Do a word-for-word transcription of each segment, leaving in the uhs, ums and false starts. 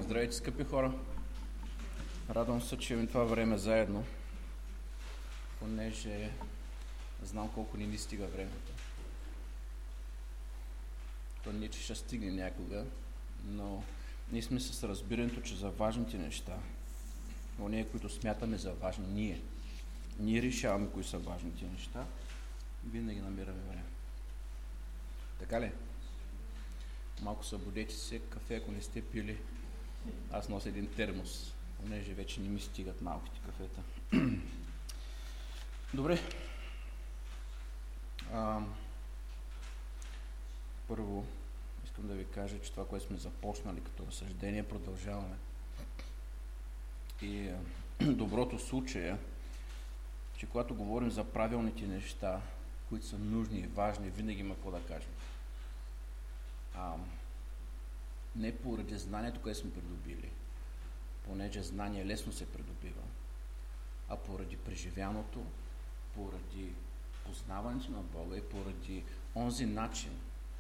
Здравейте, скъпи хора! Радвам се, че имаме това време заедно, понеже знам колко ни ни стига времето. То не, че ще стигне някога, но ние сме с разбирането, че за важните неща, но ние, които смятаме за важни, ние, ние решаваме кои са важните неща, винаги намираме време. Така ли? Малко събудете се, кафе, ако не сте пили. Аз нося един термос, понеже вече не ми стигат малките кафета. Добре. А, първо, искам да ви кажа, че това, което сме започнали като разсъждение, продължаваме. И доброто случая, че когато говорим за правилните неща, които са нужни и важни, винаги има какво да кажем. А, не поради знанието, което сме придобили, понеже знание лесно се придобива, а поради преживяното, поради познаването на Бога и поради онзи начин,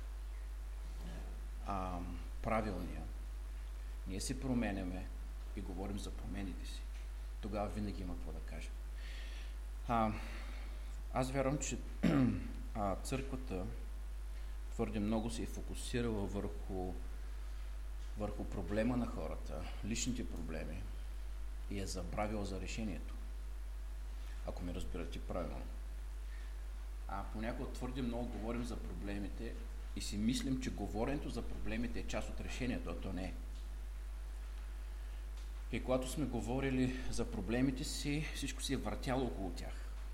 а, правилния. Ние се променяме и говорим за промените си. Тогава винаги има какво да кажем. А, аз вярвам, че а, църквата твърде много се е фокусирала върху, върху проблема на хората, личните проблеми, и е забравила за решението. Ако ме разбирате правилно. А понякога твърде много говорим за проблемите и си мислим, че говоренето за проблемите е част от решението, а то не е. И когато сме говорили за проблемите си, всичко си е въртяло около тях.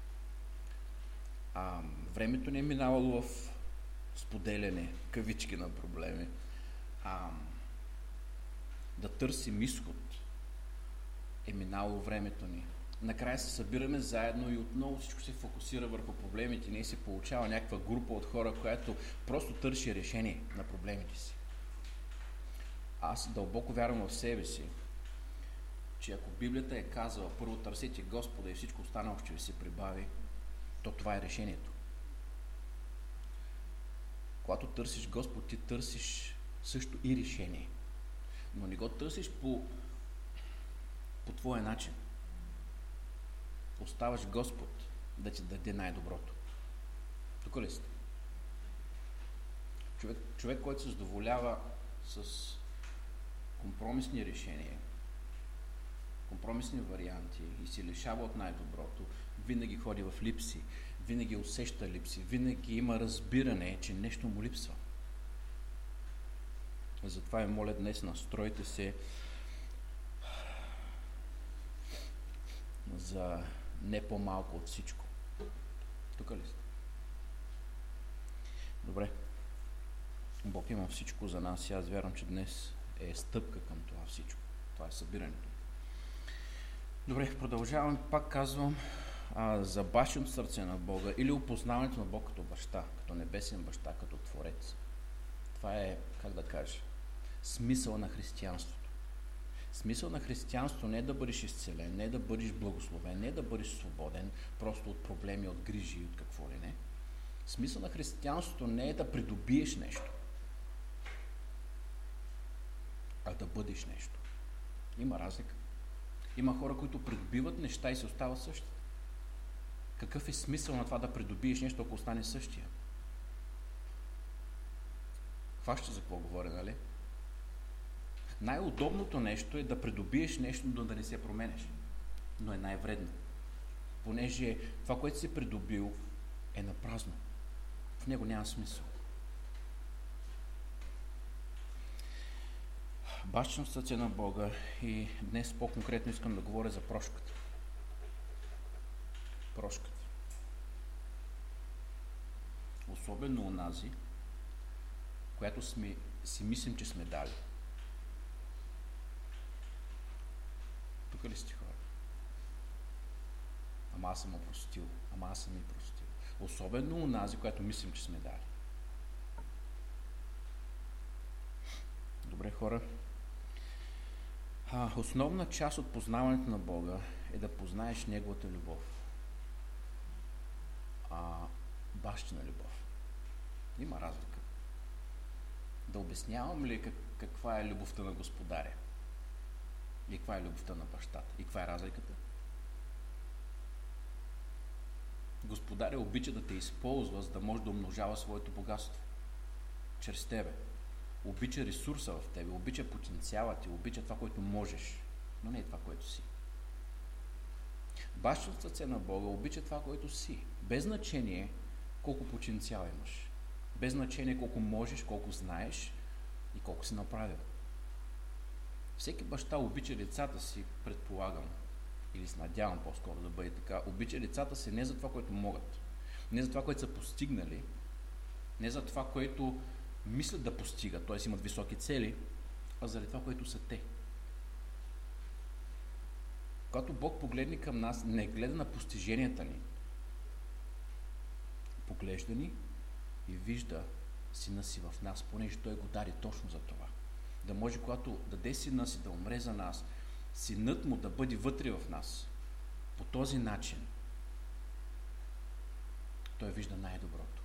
А времето не е минавало в споделяне, кавички на проблеми, а да търсим изход е минало времето ни. Накрая се събираме заедно и отново всичко се фокусира върху проблемите. Не се получава някаква група от хора, която просто търси решение на проблемите си. Аз дълбоко вярвам в себе си, че ако Библията е казала първо търсете Господа и всичко останало ще ви се прибави, то това е решението. Когато търсиш Господ, ти търсиш също и решение. Но не го търсиш по, по твоя начин. Оставаш Господ да ти даде най-доброто. Тук ли сте? Човек, човек, който се задоволява с компромисни решения, компромисни варианти и се лишава от най-доброто, винаги ходи в липси, винаги усеща липси, винаги има разбиране, че нещо му липсва. Затова ви моля днес, настройте се за не по-малко от всичко. Тук ли сте? Добре. Бог има всичко за нас и аз вярвам, че днес е стъпка към това всичко. Това е събирането. Добре, продължавам. Пак казвам а, за бащиното сърце на Бога или опознаването на Бог като баща, като небесен баща, като творец. Това е, как да кажа, смисъл на християнството. Смисъл на християнството не е да бъдеш изцелен, не е да бъдеш благословен, не е да бъдеш свободен просто от проблеми, от грижи и от какво ли не. Смисъл на християнството не е да придобиеш нещо, а да бъдеш нещо. Има разлика. Има хора, които придобиват неща и се остава същите. Какъв е смисъл на това да придобиеш нещо, ако остане същия? Хваща за какво говоря, нали? Най-удобното нещо е да придобиеш нещо, но да не се променеш. Но е най-вредно. Понеже това, което си придобил, е напразно. В него няма смисъл. Бащиното сърце на Бога и днес по-конкретно искам да говоря за прошката. Прошката. Особено онази, която сме, си мислим, че сме дали. Тук ли сте хора? Ама аз съм опростил. Ама аз съм и простил. Особено онази, която мислим, че сме дали. Добре, хора. А, основна част от познаването на Бога е да познаеш Неговата любов. А, бащина любов. Има разлика. Да обяснявам ли как, каква е любовта на Господаря? И каква е любовта на бащата? И каква е разликата? Господаря обича да те използва, за да може да умножава своето богатство чрез тебе. Обича ресурса в тебе, обича потенциала ти, обича това, което можеш, но не е това, което си. Бащото сърце на Бога обича това, което си. Без значение колко потенциал имаш. Без значение колко можеш, колко знаеш и колко си направил. Всеки баща обича децата си, предполагам, или се надявам по-скоро да бъде така, обича децата си не за това, което могат, не за това, което са постигнали, не за това, което мислят да постигат, т.е. имат високи цели, а заради това, което са те. Когато Бог погледне към нас, не гледа на постиженията ни, поглежда ни и вижда сина си в нас, понеже Той го даде точно за това. Да може, когато даде сина си да умре за нас, синът му да бъде вътре в нас. По този начин Той вижда най-доброто.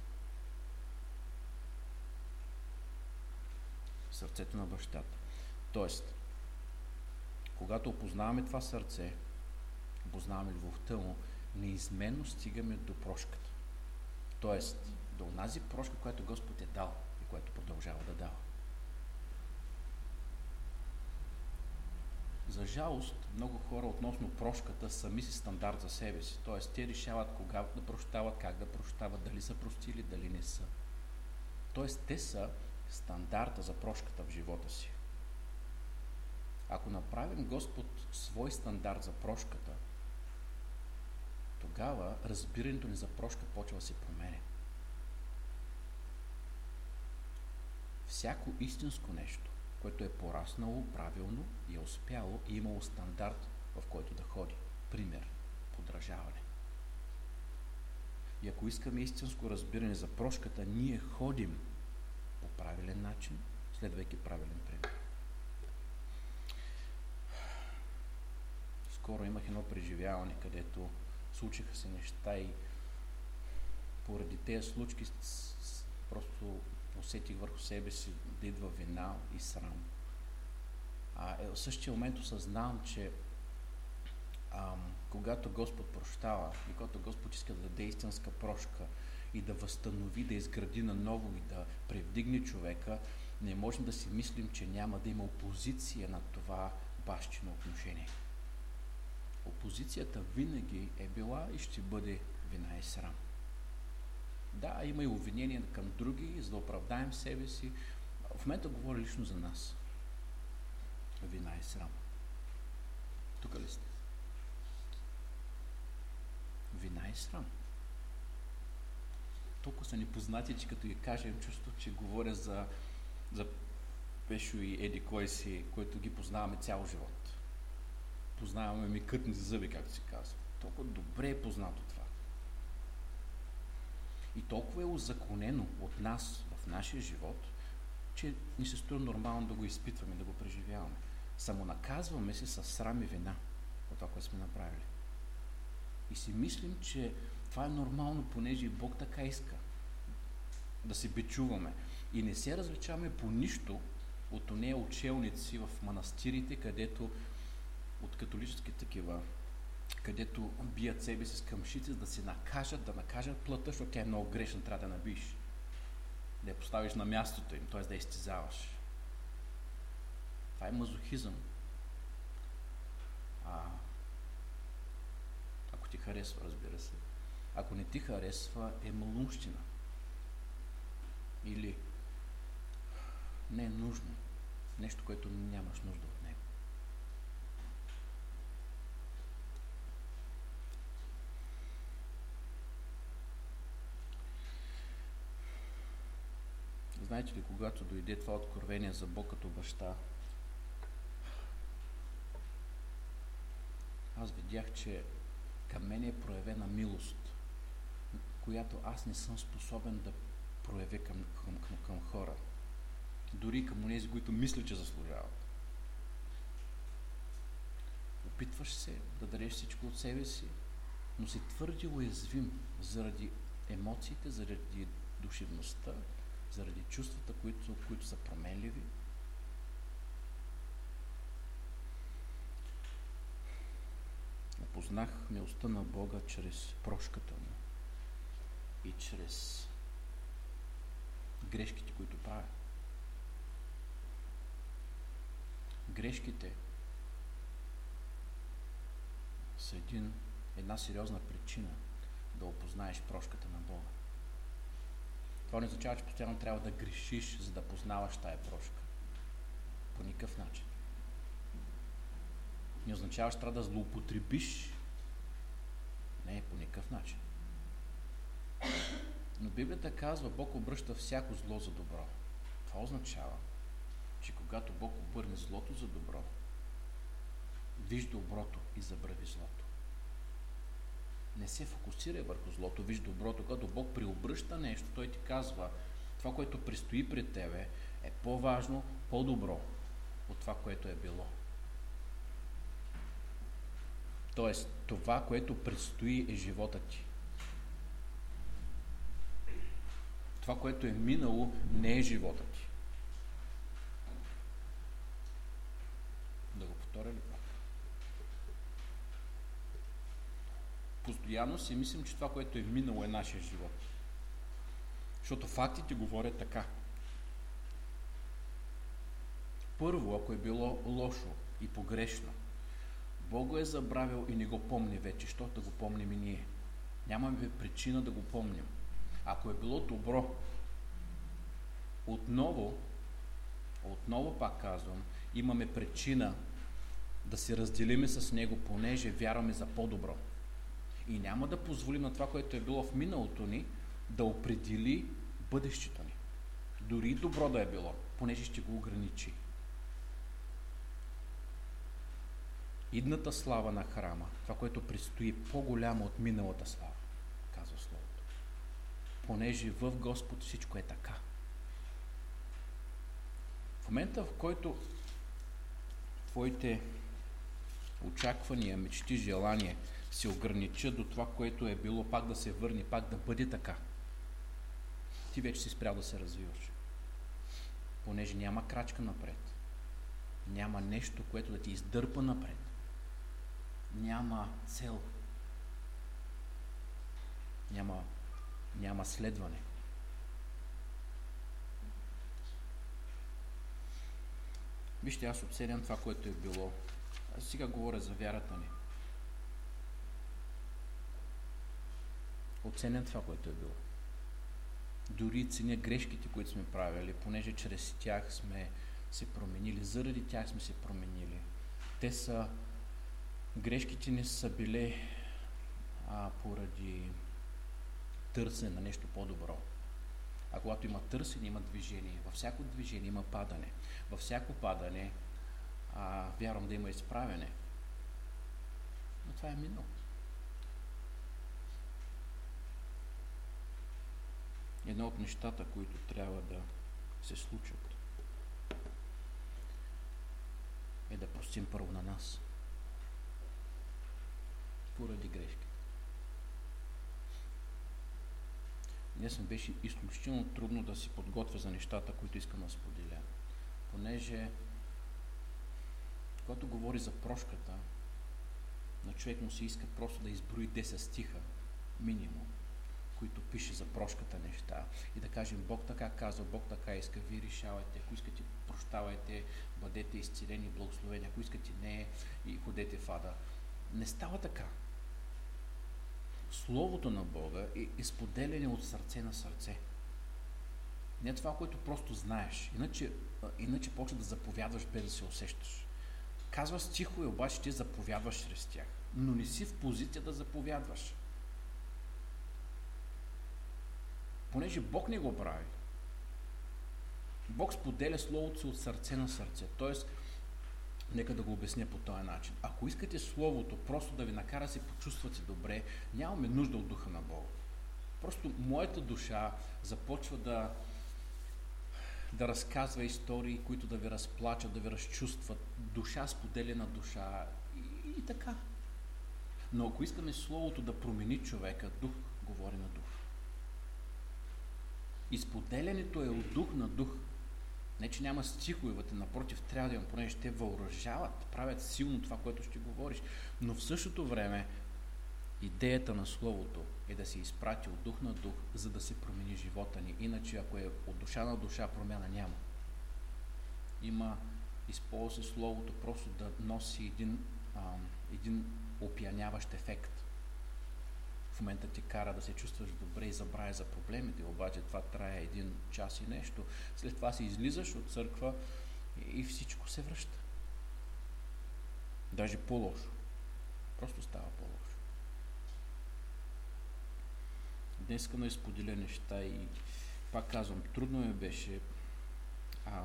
Сърцето на бащата. Тоест, когато опознаваме това сърце, опознаваме любовта му, неизменно стигаме до прошката. Тоест, до онази прошка, която Господ е дал и която продължава да дава. За жалост, много хора относно прошката сами си стандарт за себе си. Т.е. те решават кога да прощават, как да прощават, дали са простили, дали не са. Т.е. те са стандарта за прошката в живота си. Ако направим Господ свой стандарт за прошката, тогава разбирането ни за прошка почва да се променя. Всяко истинско нещо, което е пораснало правилно и е успяло и имало стандарт, в който да ходи. Пример – подражаване. И ако искаме истинско разбиране за прошката, ние ходим по правилен начин, следвайки правилен пример. Скоро имах едно преживяване, където случиха се неща и поради тези случки просто усетих върху себе си да идва вина и срам. А в същия момент осъзнавам, че ам, когато Господ прощава и когато Господ иска да даде истинска прошка и да възстанови, да изгради наново и да превдигне човека, не можем да си мислим, че няма да има опозиция на това бащино отношение. Опозицията винаги е била и ще бъде вина и срам. Да, има и обвинения към други, за да оправдаем себе си. В момента говоря лично за нас. Вина и срам. Тук ли сте? Вина и срам. Толкова са непознати, че като ги кажем чувство, че говоря за, за Пешо и Еди кой си, който ги познаваме цял живот. Познаваме ми кътни зъби, както се казва. Толкова добре е познато това. И толкова е узаконено от нас в нашия живот, че ни се струва нормално да го изпитваме, да го преживяваме. Самонаказваме се със срам и вина от това, което сме направили. И си мислим, че това е нормално, понеже и Бог така иска да се бичуваме. И не се различаваме по нищо от онея учелници в манастирите, където от католически такива, където бият себе си с къмшици, за да се накажат, да накажат плътта, защото тя е много грешна, трябва да набиеш. Да я поставиш на мястото им, т.е. да я изтезаваш. Това е мазохизъм. А, ако ти харесва, разбира се. Ако не ти харесва, е малумщина. Или не е нужно. Нещо, което нямаш нужда от него. Знаете ли, когато дойде това откровение за Бог като баща, аз видях, че към мен е проявена милост, която аз не съм способен да проявя към, към, към, към хора. Дори към онези, които мисля, че заслужават. Опитваш се да дадеш всичко от себе си, но си твърде уязвим заради емоциите, заради душевността, заради чувствата, които, които са променливи. познах милостта на Бога чрез прошката му и чрез грешките, които правя. Грешките са един, една сериозна причина да опознаеш прошката на Бога. Това не означава, че постоянно трябва да грешиш, за да познаваш тая прошка. По никакъв начин. Не означава, че трябва да злоупотребиш. Не, по никакъв начин. Но Библията казва, Бог обръща всяко зло за добро. Това означава, че когато Бог обърне злото за добро, виж доброто и забрави злото. Не се фокусирай върху злото, виж доброто. Когато Бог преобръща нещо, Той ти казва, това, което предстои пред тебе, е по-важно, по-добро от това, което е било. Тоест, това, което предстои, е живота ти. Това, което е минало, не е живота ти. Да го повторя ли пак? Постоянно си мислим, че това, което е минало, е нашия живот. Защото фактите говорят така. Първо, ако е било лошо и погрешно, Бог го е забравил и не го помни вече, защото да го помним и ние. Нямаме причина да го помним. Ако е било добро, отново, отново пак казвам, имаме причина да се разделиме с Него, понеже вярваме за по-добро. И няма да позволим на това, което е било в миналото ни, да определи бъдещето ни. Дори добро да е било, понеже ще го ограничи. Идната слава на храма, това, което предстои, по-голямо от миналата слава, казва Словото. Понеже в Господ всичко е така. В момента, в който твоите очаквания, мечти, желания се ограничат до това, което е било, пак да се върне, пак да бъде така, ти вече си спрял да се развиваш. Понеже няма крачка напред. Няма нещо, което да ти издърпа напред. Няма цел. Няма, няма следване. Вижте, аз оценям това, което е било. Аз сега говоря за вярата ни. Оценям това, което е било. Дори ценя грешките, които сме правили, понеже чрез тях сме се променили, заради тях сме се променили. Те са, грешките не са били а, поради търсене на нещо по-добро. А когато има търсене, има движение. Във всяко движение има падане. Във всяко падане а, вярвам да има изправяне. Но това е минало. Едно от нещата, които трябва да се случат, е да простим първо на нас. Поради грешки. Днес ми беше изключително трудно да си подготвя за нещата, които искам да споделя. Понеже, когато говори за прошката, на човек му се иска просто да изброи десет стиха, минимум, които пише за прошката неща. И да кажем, Бог така казва, Бог така иска, вие решавайте, ако искате, прощавайте, бъдете изцелени, благословени, ако искате не, и ходете в ада. Не става така. Словото на Бога е изподеляне от сърце на сърце. Не това, което просто знаеш. Иначе, иначе почва да заповядваш без да се усещаш. Казва стихове, обаче ти заповядваш чрез тях. Но не си в позиция да заповядваш. Понеже Бог не го прави. Бог споделя Словото си от сърце на сърце. Тоест, нека да го обясня по този начин. Ако искате Словото просто да ви накара да се почувствате добре, нямаме нужда от Духа на Бога. Просто моята душа започва да, да разказва истории, които да ви разплачат, да ви разчувстват. Душа споделя на душа и, и така. Но ако искаме Словото да промени човека, Дух говори на Дух. И споделянето е от дух на дух. Не, че няма стиховете, напротив, трябва да има, понеже те въоръжават, правят силно това, което ще говориш. Но в същото време идеята на Словото е да се изпрати от дух на дух, за да се промени живота ни. Иначе, ако е от душа на душа, промяна няма. Има, използва се Словото просто да носи един, а, един опияняващ ефект. В момента ти кара да се чувстваш добре и забравя за проблемите, обаче това трае един час и нещо. След това си излизаш от църква и всичко се връща. Даже по-лошо. Просто става по-лошо. Днес искам да изподеля неща и пак казвам, трудно ми беше. А,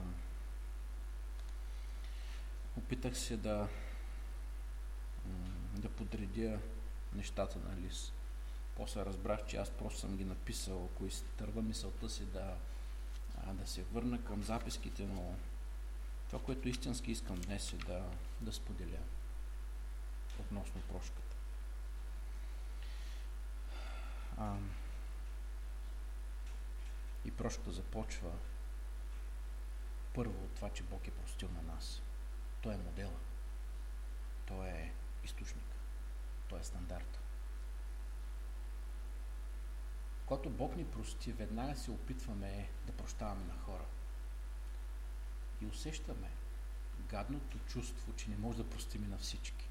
опитах се да да подредя нещата на лист. После разбрах, че аз просто съм ги написал, ако изтърва мисълта си да, а, да се върна към записките, но това, което истински искам днес е да, да споделя относно прошката. А, и прошката започва първо от това, че Бог е простил на нас. Той е модела. Той е източник. Той е стандарт. Когато Бог ни прости, веднага се опитваме да прощаваме на хора. И усещаме гадното чувство, че не може да простим на всички.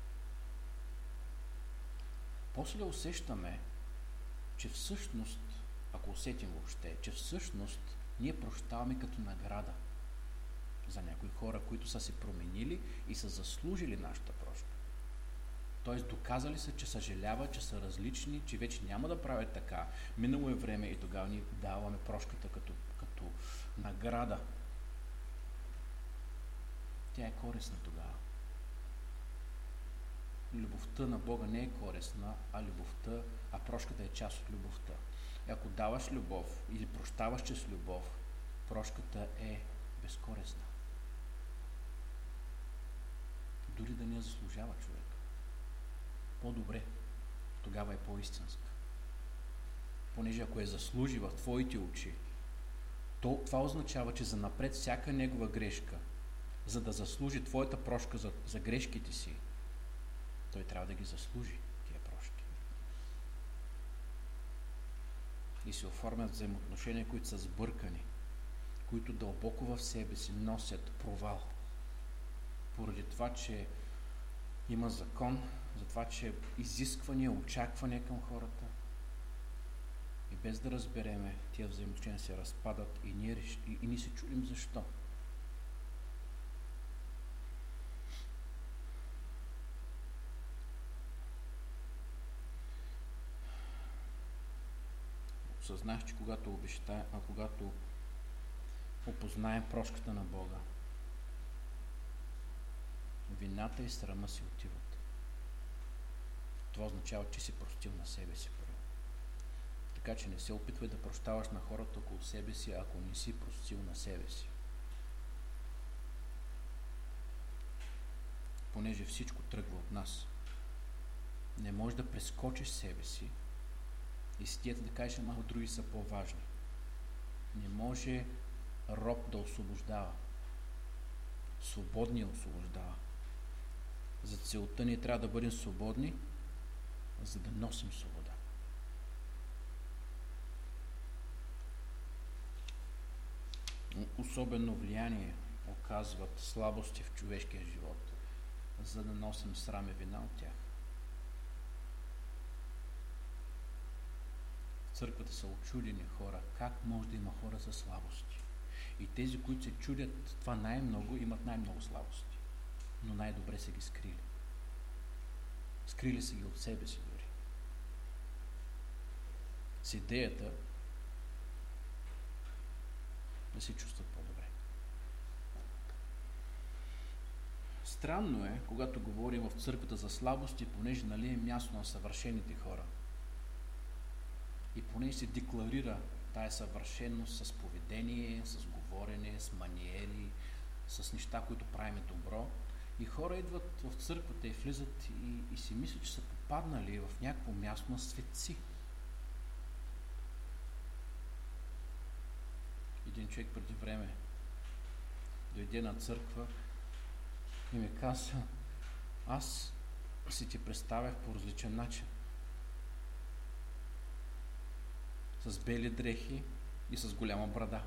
После усещаме, че всъщност, ако усетим въобще, че всъщност ние прощаваме като награда за някои хора, които са се променили и са заслужили нашата прошка. Тоест доказали са, че съжаляват, че са различни, че вече няма да правят така. Минало е време и тогава ни даваме прошката като, като награда. Тя е корисна тогава. Любовта на Бога не е корисна, а любовта, а прошката е част от любовта. И ако даваш любов или прощаваш чрез любов, прошката е безкорисна. Дори да не я заслужава човек. По-добре, тогава е по-истинска. Понеже ако я заслужи в твоите очи, то това означава, че занапред всяка негова грешка, за да заслужи твоята прошка за, за грешките си, той трябва да ги заслужи, тия прошки. И се оформят взаимоотношения, които са сбъркани, които дълбоко в себе си носят провал. Поради това, че има закон, за това, че изисквания, очаквания към хората. И без да разбереме, тия взаимоотношения се разпадат и ние, и, и ние се чудим защо. Осъзнах, че когато обещая, а когато опознаем прошката на Бога, вината и срама си отиват. Това означава, че си простил на себе си първо. Така че не се опитвай да прощаваш на хората около себе си, ако не си простил на себе си. Понеже всичко тръгва от нас. Не можеш да прескочиш себе си и сидите да кажеш, ама други са по-важни. Не може роб да освобождава. Свободният освобождава. За целта ни трябва да бъдем свободни, за да носим свобода. Особено влияние оказват слабости в човешкия живот, за да носим срам и вина от тях. В църквата са очудени хора. Как може да има хора със слабости? И тези, които се чудят това най-много, имат най-много слабости. Но най-добре са ги скрили. Скрили са ги от себе си дори. С идеята да се чувстват по-добре. Странно е, когато говорим в църквата за слабости, понеже нали е място на съвършените хора. И понеже се декларира тая съвършеност с поведение, с говорене, с маниери, с неща, които правим добро. И хора идват в църквата и влизат и, и си мислят, че са попаднали в някакво място на светци. Един човек преди време дойде на църква и ми каза: аз си ти представях по различен начин. С бели дрехи и с голяма брада.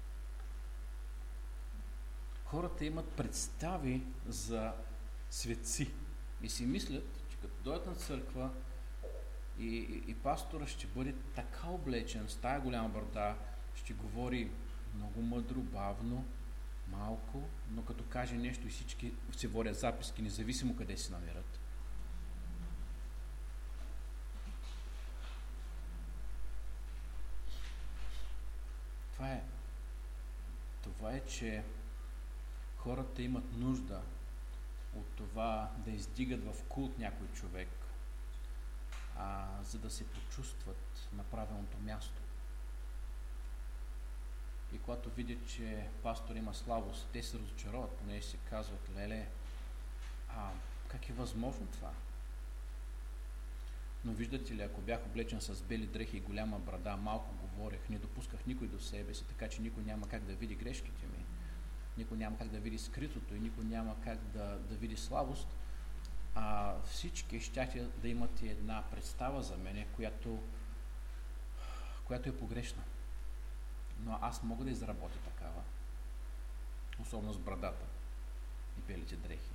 Хората имат представи за светци и си мислят, че като дойдат на църква и, и, и пастора ще бъде така облечен с тая голяма брада, ще говори много мъдро, бавно, малко, но като каже нещо и всички се водят записки, независимо къде се намират. Това е, това е, че хората имат нужда от това да издигат в култ някой човек, а, за да се почувстват на правилното място. И когато видят, че пастор има слабост, те се разочароват, понеже се казват: леле, а как е възможно това? Но виждате ли, ако бях облечен с бели дрехи и голяма брада, малко говорех, не допусках никой до себе си, така че никой няма как да види грешките ми, никой няма как да види скритото и никой няма как да, да види слабост, а всички щяха да имат една представа за мене, която, която е погрешна. Но аз мога да изработя такава, особено с брадата и белите дрехи.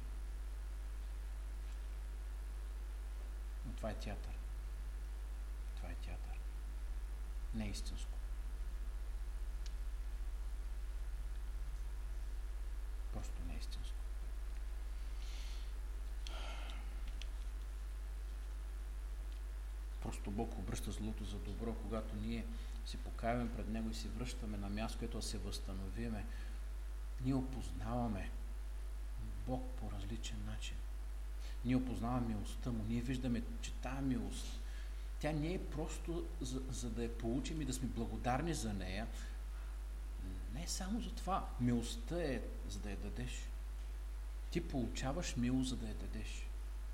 Но това е театър. Това е театър. Не е истинско. Просто не е истинско. Просто Бог обръща злото за добро, когато ние се покаяваме пред Него и се връщаме на място, което да се възстановиме. Ние опознаваме Бог по различен начин. Ние опознаваме милостта Му. Ние виждаме, че тая милост, тя не е просто за, за да я получим и да сме благодарни за нея. Не само за това. Милостта е за да я дадеш. Ти получаваш милост, за да я дадеш.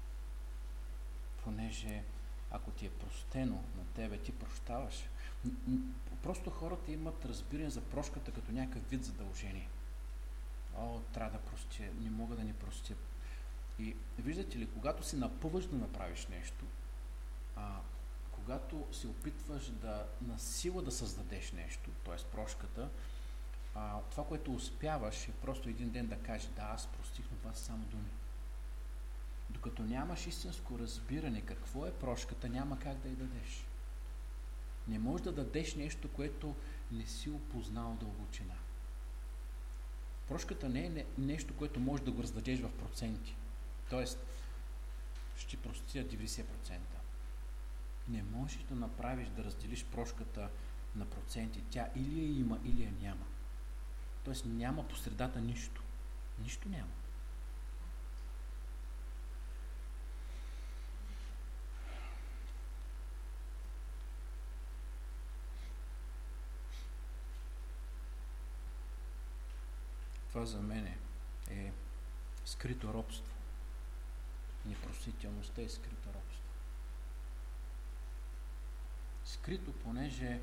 Понеже ако ти е простено на тебе, ти прощаваш. Просто хората имат разбиране за прошката като някакъв вид задължение. О, трябва да простя, не мога да не простя. И виждате ли, когато си напъваш да направиш нещо, а, когато се опитваш да насила да създадеш нещо, т.е. прошката, а, това, което успяваш, е просто един ден да кажеш: да, аз простих, но това са само думи. Докато нямаш истинско разбиране какво е прошката, няма как да я дадеш. Не можеш да дадеш нещо, което не си опознал дълбочина. Прошката не е нещо, което можеш да го раздадеш в проценти. Тоест, ще простя деветдесет процента. Не можеш да направиш да разделиш прошката на проценти. Тя или я има, или я няма. Тоест няма по средата нищо. Нищо няма. Това за мен е скрито робство. Непростителността е скрито робство. Скрито, понеже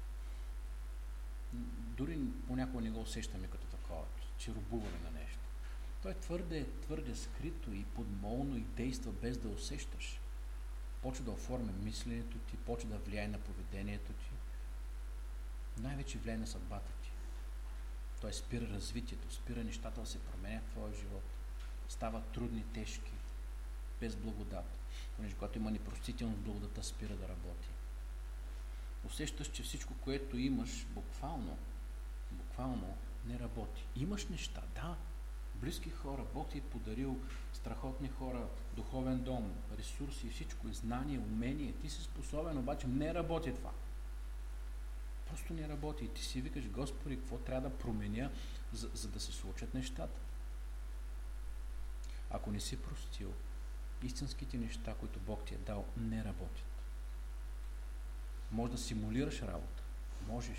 дори понякога не го усещаме като такова, че робуваме на нещо. То е твърде, твърде скрито и подмолно и действа без да усещаш. Почва да оформя мисленето ти, почва да влияе на поведението ти. Най-вече влияе на съдбата ти. Той спира развитието, спира нещата да се променят в твоя живот. Стават трудни, тежки, без благодат. Понеже когато има непростителност, благодата спира да работи. Усещаш, че всичко, което имаш, буквално, буквално не работи. Имаш неща, да, близки хора, Бог ти е подарил страхотни хора, духовен дом, ресурси, всичко, знание, умение. Ти си способен, обаче не работи това. Просто не работи. И ти си викаш: Господи, какво трябва да променя, за, за да се случат нещата? Ако не си простил, истинските неща, които Бог ти е дал, не работят. Може да симулираш работа. Можеш.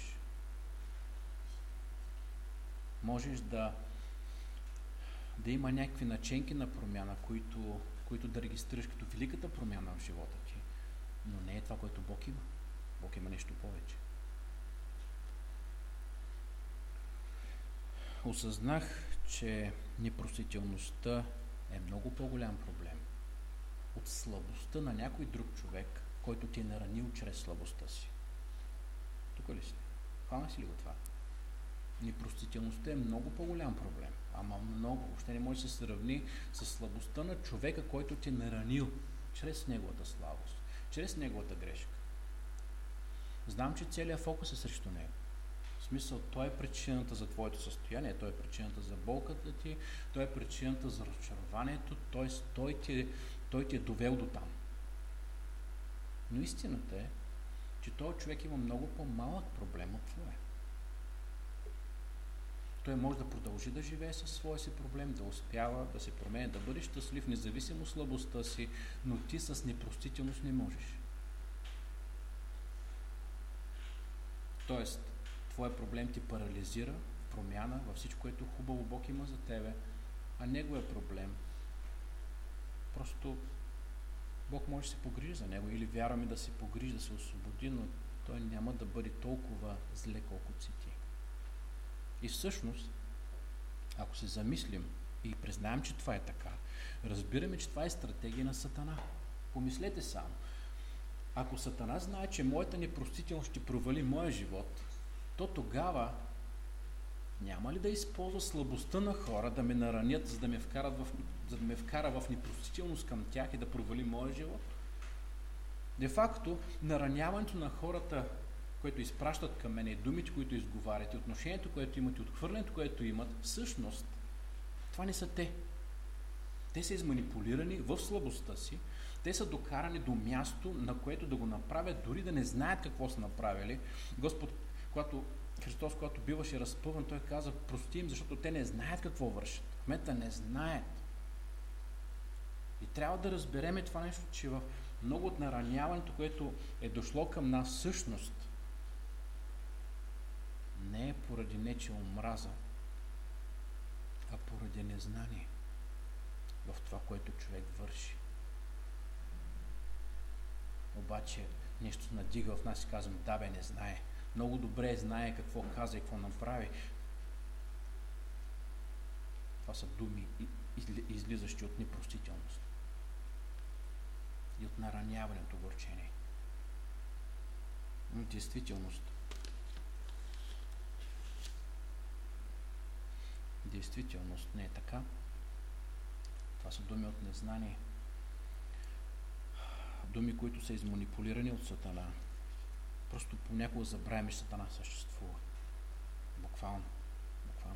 Можеш да, да има някакви наченки на промяна, които, които да регистрираш като великата промяна в живота ти. Но не е това, което Бог има. Бог има нещо повече. Осъзнах, че непростителността е много по-голям проблем от слабостта на някой друг човек, който ти е наранил чрез слабостта си. Тук ли си? Хвана си ли го това? Непростителността е много по-голям проблем. Ама много. Въобще не може да се сравни с слабостта на човека, който ти е наранил чрез неговата слабост, чрез неговата грешка. Знам, че целият фокус е срещу него. В смисъл, той е причината за твоето състояние, той е причината за болката ти, той е причината за разочарованието, т.е. той ти е, той ти е довел до там. Но истината е, че този човек има много по-малък проблем от твоя. Той може да продължи да живее със своя си проблем, да успява, да се променя, да бъде щастлив, независимо от слабостта си, но ти с непростителност не можеш. Тоест, твоя проблем ти парализира в промяна във всичко, което хубаво Бог има за тебе, а неговия проблем просто Бог може да се погрижи за него или вярваме да се погрижи, да се освободи, но той няма да бъде толкова зле, колкото си ти. И всъщност, ако се замислим и признаем, че това е така, разбираме, че това е стратегия на Сатана. Помислете само. Ако Сатана знае, че моята непростителност ще провали моя живот, то тогава няма ли да използва слабостта на хора да ме наранят, за да ме, вкарат в, за да ме вкара в непростителност към тях и да провали моя живот? Де факто, нараняването на хората, които изпращат към мене, думите, които изговарят, и отношението, което имат, и отхвърлянето, което имат, всъщност, това не са те. Те са изманипулирани в слабостта си, те са докарани до място, на което да го направят, дори да не знаят какво са направили. Господ, когато Христос, когато биваше разпъван, той каза, прости им, защото те не знаят какво вършат. В момента не знаят. И трябва да разбереме това нещо, че в много от нараняването, което е дошло към нас, всъщност не е поради нечия омраза, а поради незнание в това, което човек върши. Обаче нещо се надига в нас и казвам, да бе, не знае. Много добре знае какво каза и какво направи. Това са думи, излизащи от непростителност и от нараняването, горчение. Но действителност Действителност не е така. Това са думи от незнание. Думи, които са изманипулирани от Сатана. Просто понякога забравяме, че Сатана съществува. Буквално. Буквално.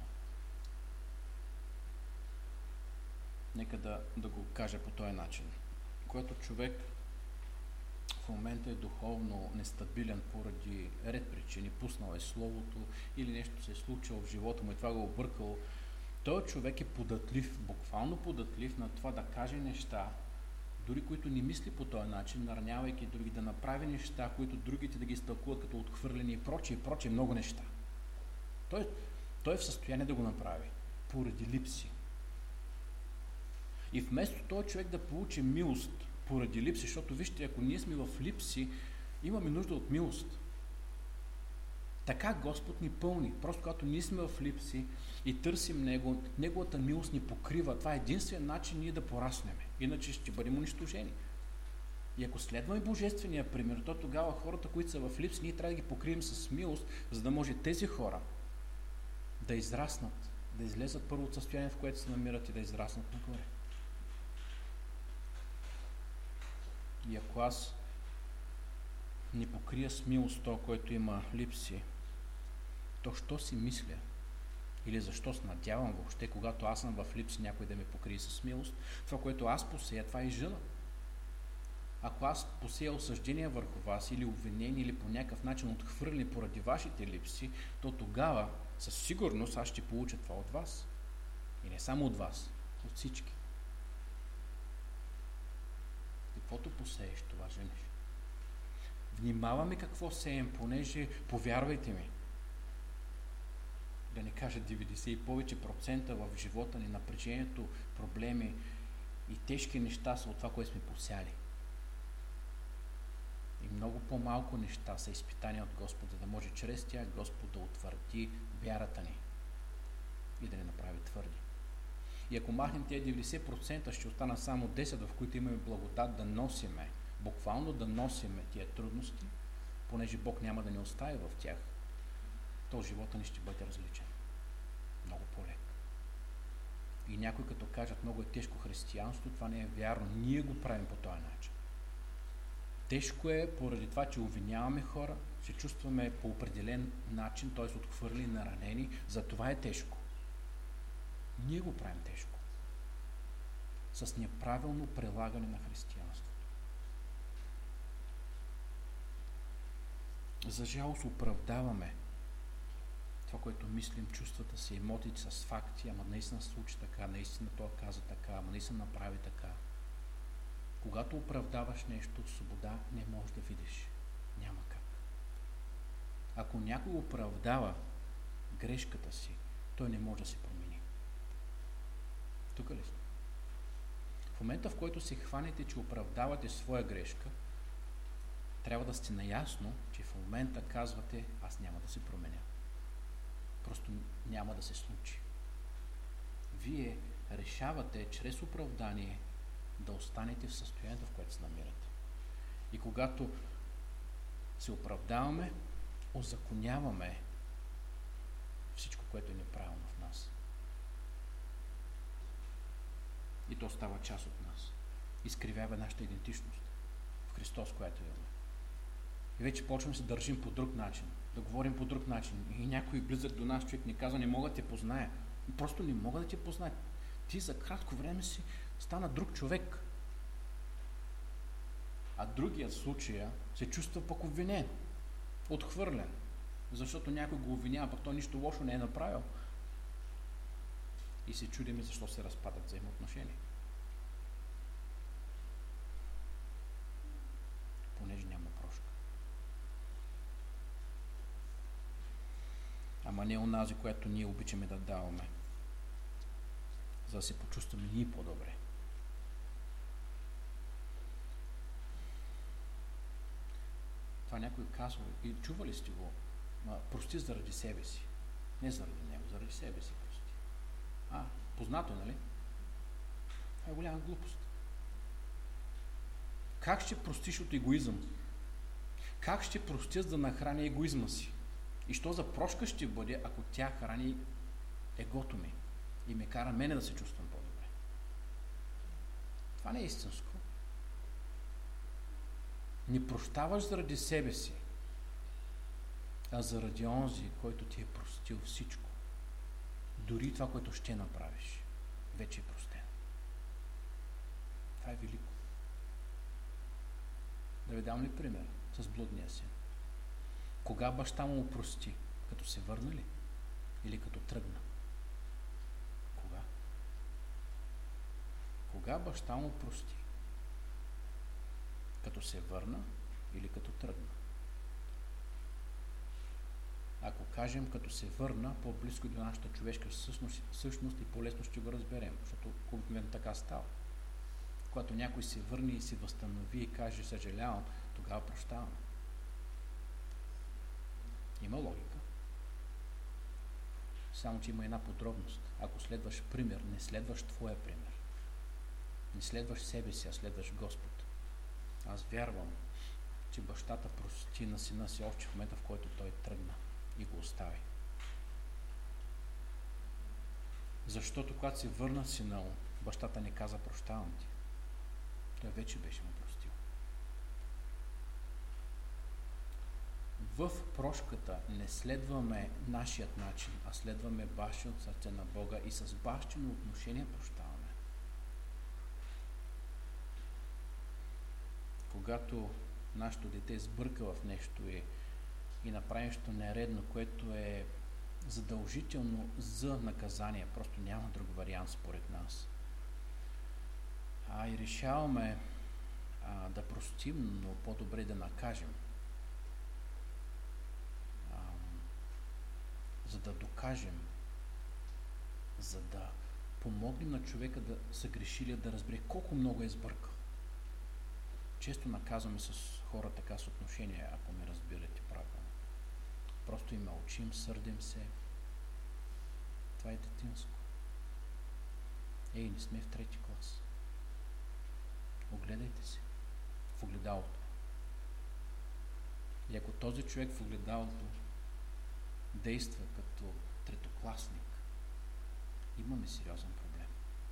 Нека да, да го кажа по този начин. Когато човек в момента е духовно нестабилен поради ред причини, пуснал е Словото или нещо се е случило в живота му и това го е объркало, той човек е податлив, буквално податлив на това да каже неща, дори които не мисли по този начин, наранявайки други, да направи неща, които другите да ги изтълкуват като отхвърлени и прочие, и прочие, много неща. Той, той е в състояние да го направи, поради липси. И вместо този човек да получи милост поради липси, защото вижте, ако ние сме в липси, имаме нужда от милост. Така Господ ни пълни. Просто когато ние сме в липси и търсим Него, Неговата милост ни покрива. Това е единствен начин ние да пораснем. Иначе ще бъдем унищожени. И ако следваме Божествения пример, то тогава хората, които са в липси, ние трябва да ги покрием с милост, за да може тези хора да израснат, да излезат първо от състояние, в което се намират и да израснат нагоре. И ако аз не покрия с милост то, който има липси, то що си мисля? Или защо се надявам въобще, когато аз съм в липси, някой да ме покрие с милост? Това, което аз посея, това е жена. Ако аз посея осъждение върху вас, или обвинение, или по някакъв начин отхвърляне поради вашите липси, то тогава със сигурност аз ще получа това от вас. И не само от вас, от всички. Каквото посееш, това женеш. Внимаваме какво сеем, понеже, повярвайте ми, да не кажа деветдесет и повече процента в живота ни, напрежението, проблеми и тежки неща са от това, което сме посяли. И много по-малко неща са изпитания от Господ, за да може чрез тях Господ да утвърди вярата ни. И много по-малко неща са изпитания от Господ, за да може чрез тях Господ да утвърди вярата ни. и да ни направи твърди. И ако махнем тези деветдесет процента, ще остана само десет, в които имаме благодат да носиме, буквално да носиме тия трудности, понеже Бог няма да ни остави в тях, то живота ни ще бъде различен. Много по-лек. И някой като кажат, много е тежко християнство, това не е вярно. Ние го правим по този начин. Тежко е поради това, че обвиняваме хора, се чувстваме по определен начин, т.е. отхвърли, наранени. Затова е тежко. Ние го правим тежко. С неправилно прилагане на християнството. За жалост оправдаваме това, което мислим, чувствата си, емотите с факти, ама наистина се случи така, наистина той каза така, ама наистина направи така. Когато оправдаваш нещо, свобода не можеш да видиш. Няма как. Ако някой оправдава грешката си, той не може да се промени. Тук ли сте? В момента, в който се хванете, че оправдавате своя грешка, трябва да сте наясно, че в момента казвате, аз няма да се променя. Просто няма да се случи. Вие решавате чрез оправдание да останете в състоянието, в което се намирате. И когато се оправдаваме, озаконяваме всичко, което е неправилно в нас. И то става част от нас. Изкривява нашата идентичност в Христос, която имаме. И вече почваме да се държим по друг начин, да говорим по друг начин. И някой близък до нас човек ни казва, не мога да те позная. Просто не мога да те позная. Ти за кратко време си стана друг човек. А другият случая се чувства пък обвинен, отхвърлен, защото някой го обвинява, пък той нищо лошо не е направил. И се чудиме защо се разпадат взаимоотношения. Понеже няма прошка. Ама не онази, която ние обичаме да даваме, за да се почувстваме ние по-добре. Това някой казва, и чували сте го, ма, прости заради себе си. Не заради него, заради себе си прости. А, познато, нали? Това е голяма глупост. Как ще простиш от егоизъм? Как ще простиш да нахрани егоизма си? И що за прошка ще бъде, ако тя храни егото ми и ме кара мене да се чувствам по-добре? Това не е истинско. Не прощаваш заради себе си, а заради онзи, който ти е простил всичко. Дори това, което ще направиш, вече е простено. Това е велико. Да ви дам ли пример с блудния син? Кога баща му прости? Като се върна ли? Или като тръгна? Кога? Кога баща му прости? Като се върна или като тръгна? Ако кажем като се върна, по-близко до нашата човешка същност, същност и по-лесно ще го разберем, защото обикновено така става. Когато някой се върне и се възстанови и каже съжалявам, тогава прощавам. Има логика. Само, че има една подробност. Ако следваш пример, не следваш твоя пример. Не следваш себе си, а следваш Господ. Аз вярвам, че бащата прости на сина си още в момента, в който той тръгна и го остави. Защото когато се върна сина му, бащата не каза прощавам ти. Той вече беше му простил. В прошката не следваме нашият начин, а следваме бащиното сърце на Бога и с бащино отношение прощаваме. Когато нашето дете сбърка в нещо и, и направи нещо нередно, което е задължително за наказание, просто няма друг вариант според нас. А и решаваме а, да простим, но по-добре да накажем. А, за да докажем, за да помогнем на човека да съгрешили, да разбере колко много е сбъркал. Често наказваме с хора така с отношение, ако ме разбирате правилно. Просто им мълчим, сърдим се. Това това е детинско. Ей, не сме в трети клас. Огледайте се в огледалото. И ако този човек в огледалото действа като третокласник, имаме сериозен проблем.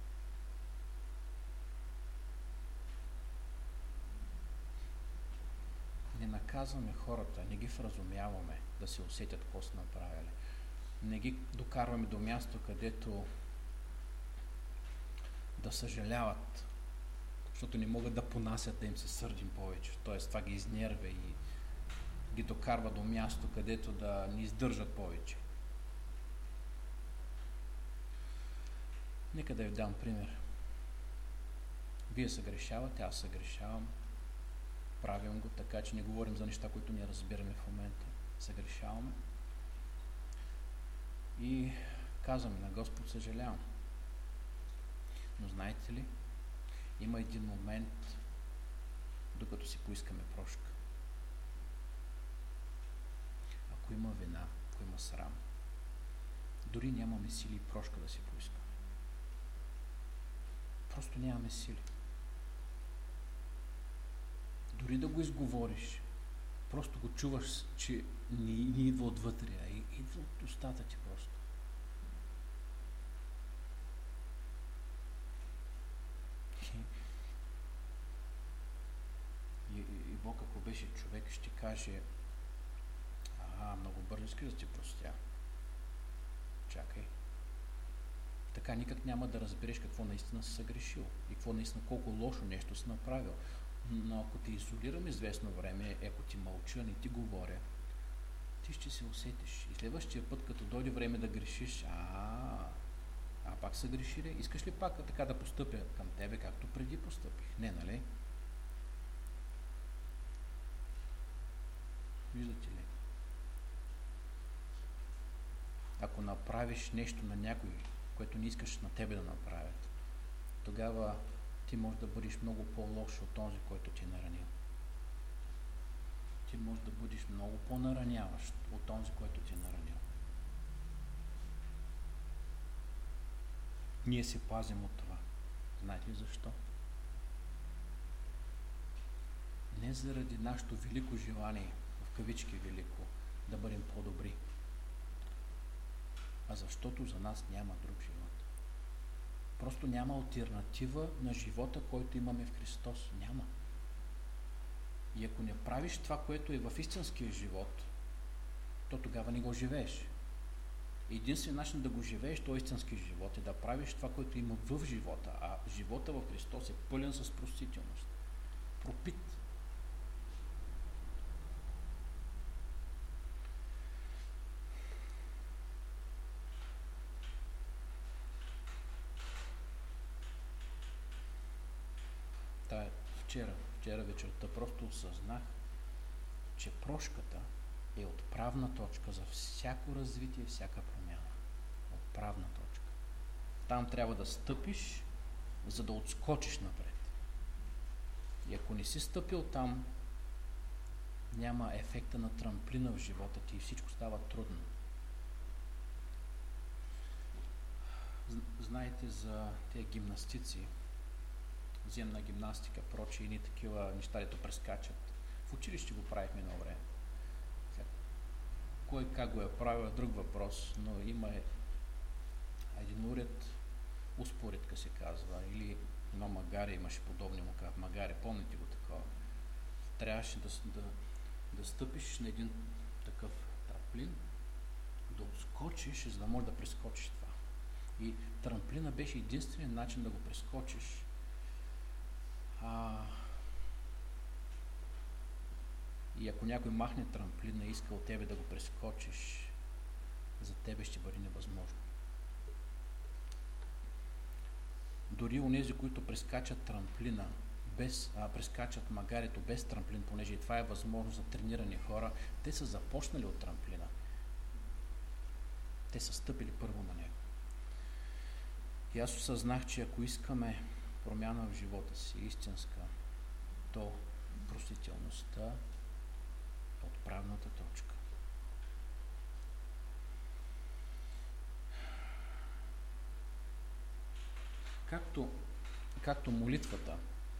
Не наказваме хората, не ги вразумяваме да се усетят какво са направили. Не ги докарваме до място, където да съжаляват, защото не могат да понасят да им се сърдим повече. Тоест това ги изнервя и ги докарва до място, където да ни издържат повече. Нека да ви дам пример. Вие съгрешавате, аз съгрешавам. Правим го, така че не говорим за неща, които не разбираме в момента. Съгрешаваме. И казваме на Господ, съжалявам. Но знаете ли, има един момент, докато си поискаме прошка. Ако има вина, ако има срам, дори нямаме сили и прошка да си поискаме. Просто нямаме сили. Дори да го изговориш, просто го чуваш, че не, не идва отвътре, а идва от устата ти просто. И, и, и Бог, ако беше човек, ще каже: а, много бързо искаш да ти простя. Чакай. Така никак няма да разбереш какво наистина си съгрешил и какво наистина, колко лошо нещо си направил. Но ако те изолирам известно време, ако ти мълча, не ти говоря, ти ще се усетиш. И следващия път, като дойде време да грешиш, а, а пак са греши ли? Искаш ли пак така да постъпя към тебе, както преди постъпих? Не, нали? Виждате ли? Ако направиш нещо на някой, което не искаш на тебе да направят, тогава ти можеш да бъдеш много по-лош от този, който ти е наранил. Ти можеш да бъдеш много по-нараняващ от този, който ти е наранил. Ние се пазим от това. Знаете ли защо? Не заради нашето велико желание, в кавички велико, да бъдем по-добри, а защото за нас няма друг живот. Просто няма алтернатива на живота, който имаме в Христос. Няма. И ако не правиш това, което е в истинския живот, то тогава не го живееш. Единственият начин да го живееш, то истински живот, е да правиш това, което има в живота. А живота в Христос е пълен с простителност. Пропит. Та, вчера, вчера вечерта просто осъзнах, че прошката е отправна точка за всяко развитие, всяка промяна. Отправна точка. Там трябва да стъпиш, за да отскочиш напред. И ако не си стъпил там, няма ефекта на трамплина в живота ти и всичко става трудно. Знаете за тези гимнастици, земна гимнастика, прочи и ни такива неща, дето прескачат. В училище го правихме едно време. Кой как го е правил е друг въпрос, но има един уред, успоредка се казва, или едно магаре, имаше подобни му казва, магаре, помните го такова. Трябваше да, да, да стъпиш на един такъв трамплин, да отскочиш, за да можеш да прескочиш това. И трамплина беше единственият начин да го прескочиш. А... И ако някой махне трамплина и иска от тебе да го прескочиш, за тебе ще бъде невъзможно. Дори онези, които прескачат трамплина, без, а, прескачат магарето без трамплин, понеже и това е възможно за тренирани хора, те са започнали от трамплина. Те са стъпили първо на него. И аз осъзнах, че ако искаме промяна в живота си, истинска, то простителността е отправната точка. Както, както молитвата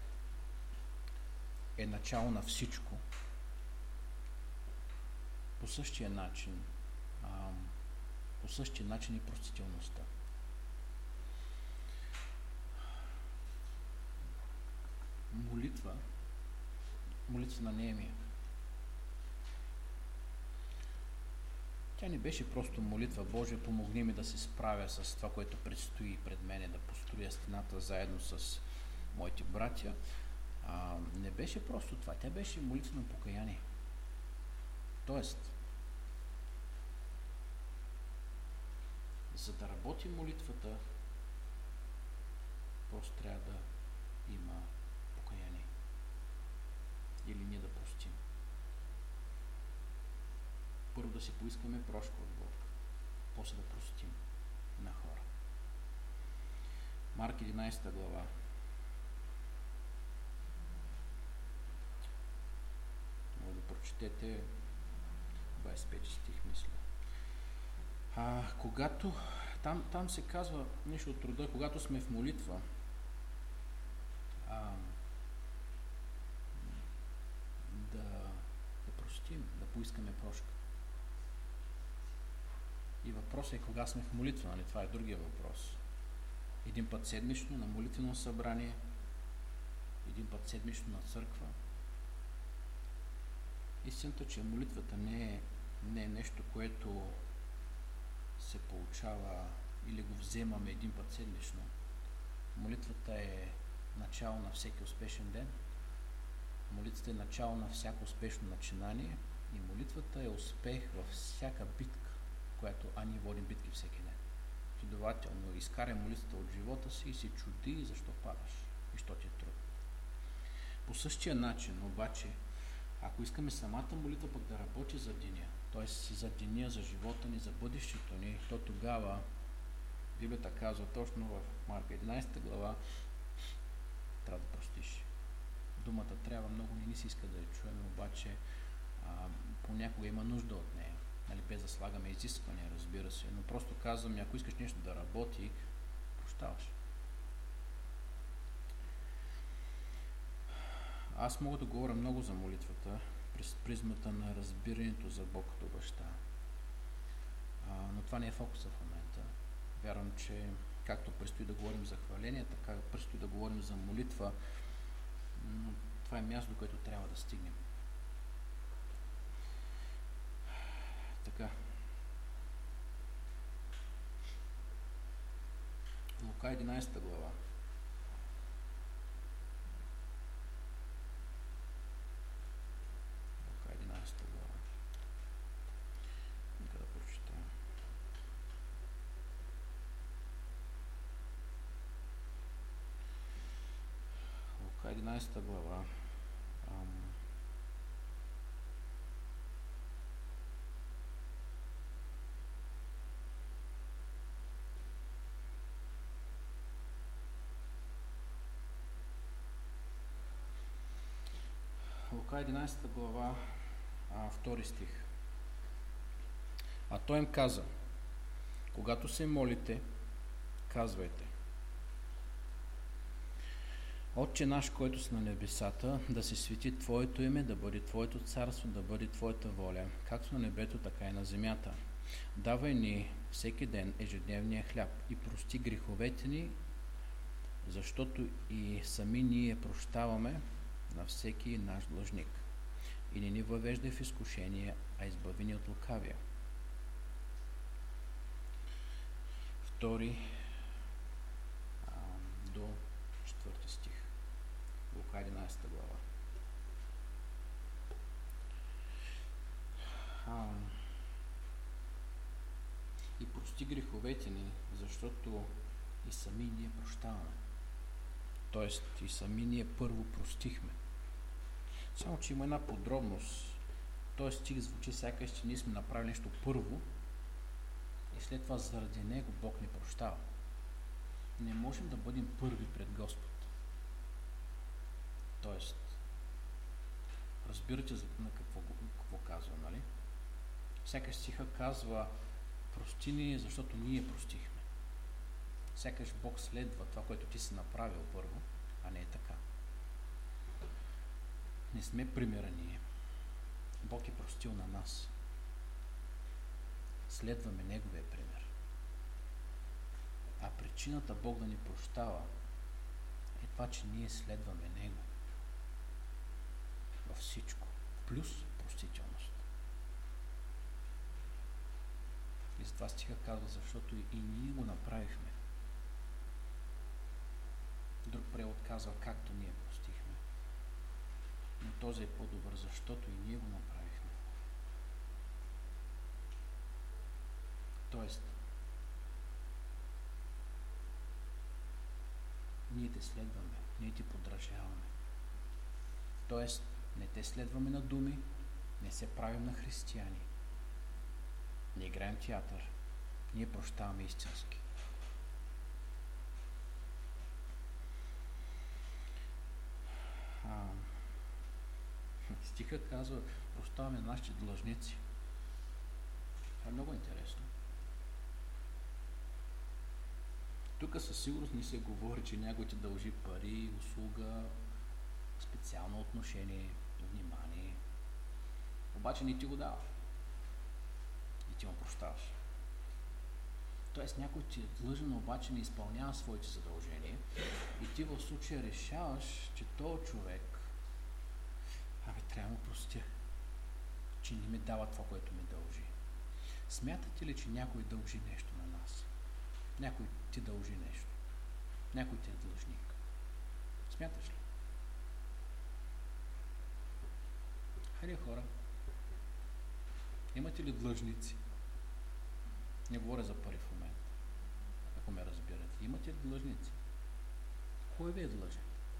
е начало на всичко, по същия начин, а, по същия начин и простителността. Молитва, молитва на Неемия. Тя не беше просто молитва: Боже, помогни ми да се справя с това, което предстои пред мене, да построя стената заедно с моите братя. А, не беше просто това. Тя беше молитва на покаяние. Тоест, за да работи молитвата, просто трябва да има покаяние. Или ние да простим. Първо да си поискаме прошка от Бог, после да простим на хора. Марк единайсета глава. Може да прочетете двайсет и пети стих, мисля. А, когато там, там се казва нещо от рода, когато сме в молитва, а, да, да простим, да поискаме прошка. И въпросът е кога сме в молитва, нали? Това е другия въпрос. Един път седмично на молитвено събрание, един път седмично на църква. Истината, че молитвата не е, не е нещо, което се получава или го вземаме един път седмично. Молитвата е начало на всеки успешен ден. Молитвата е начало на всяко успешно начинание. И молитвата е успех във всяка битка, която, а ние водим битки всеки ден. Следователно, изкарай молитвата от живота си и се чуди защо падаш и що ти е трудно. По същия начин, обаче, ако искаме самата молитва пък да работи за деня, т.е. за деня, за живота ни, за бъдещето ни, то тогава Библията казва точно в Марка единайсета глава, трябва да простиш. Думата трябва, много не ни се иска да я чуем, обаче а, понякога има нужда от нея. Нали, без да слагаме изисквания, разбира се, но просто казвам, ако искаш нещо да работи, прощаваш. Аз мога да говоря много за молитвата през призмата на разбирането за Бог като баща. А, но това не е фокуса в момента. Вярвам, че както предстои да говорим за хваление, така предстои да говорим за молитва, но това е място, до което трябва да стигнем. Така. Лука единайсета глава. Лука единайсета глава. Нека да прочетем. Лука единайсета глава. Ам... Лука единайсета глава, а, втори стих. А той им каза: когато се молите, казвайте: Отче наш, който си на небесата, да се свети Твоето име, да бъде Твоето царство, да бъде Твоята воля, както на небето, така и на земята. Давай ни всеки ден ежедневния хляб и прости греховете ни, защото и сами ние прощаваме на всеки наш длъжник. И не ни въвеждай в изкушение, а избави ни от лукавия. Втори а, до четвърти стих. Лука единайсета глава. А, и прости греховете ни, защото и сами ние прощаваме. Тоест и сами ние първо простихме. Само че има една подробност. Този стих звучи сякаш, че ние сме направили нещо първо и след това заради него Бог ни прощава. Не можем да бъдем първи пред Господ. Тоест, разбирате за на какво, какво казва, нали? Всяка стиха казва: прости ни, защото ние простихме. Сякаш Бог следва това, което ти си направил първо, а не е така. Не сме примера ние. Бог е простил на нас. Следваме Неговия пример. А причината Бог да ни прощава е това, че ние следваме Него. Във всичко. Плюс простителност. И затова стиха казва, защото и ние го направихме. Друг превод казва, както ние простихме. Но този е по-добър, защото и ние го направихме. Тоест, ние те следваме, ние ти подражаваме. Тоест, не те следваме на думи, не се правим на християни. Не играем театър, ние прощаваме истински. А, стиха казва, прощаваме нашите длъжници. Това е много интересно. Тук със сигурност не се говори, че някой ти дължи пари, услуга, специално отношение, внимание. Обаче не ти го дава. И ти му прощаваш. Тоест някой ти е длъжен, обаче не изпълнява своите задължения. И ти в случая решаваш, че този човек, абе, трябва да му простя, че не ми дава това, което ми дължи. Смятате ли, че някой дължи нещо на нас? Някой ти дължи нещо. Някой ти е длъжник. Смяташ ли? Хайде, хора. Имате ли длъжници? Не говоря за пари в момента, ако ме разбирате. Имате ли длъжници? Кой ви е длъжен?